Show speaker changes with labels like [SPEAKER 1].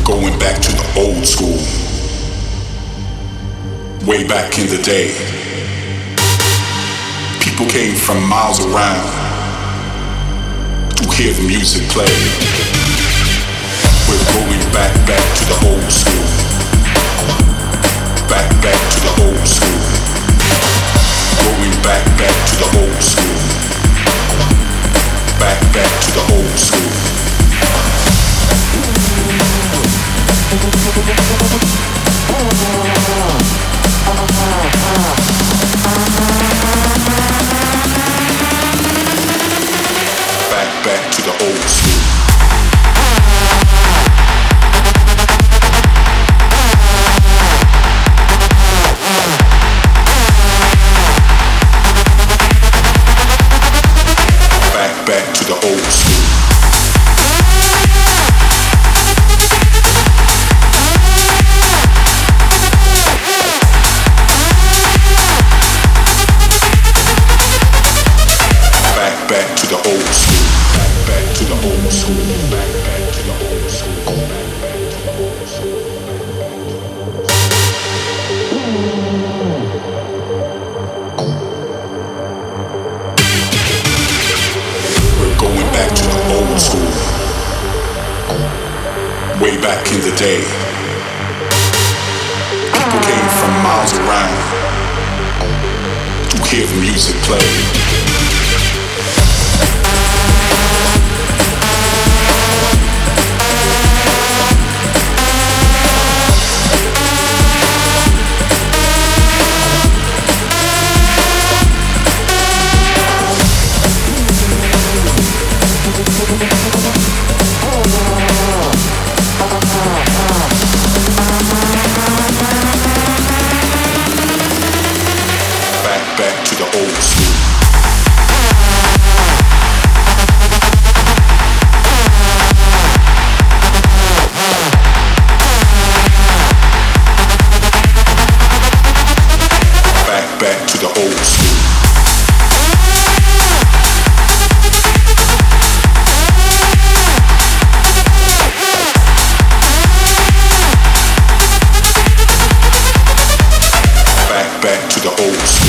[SPEAKER 1] Going back to the old school, way back in the day. People came from miles around to hear the music play. We're going back to the old school, back to the old school. Going back to the old school, back to the old school. Back to the old school. Back to the old school. Back to the old school. Back to the old school. Back to the old school. Back to the old school. We're going back to the old school, way back in the day. People came from miles around to hear the music play. Back to the old school. Back to the old school. Back to the old school.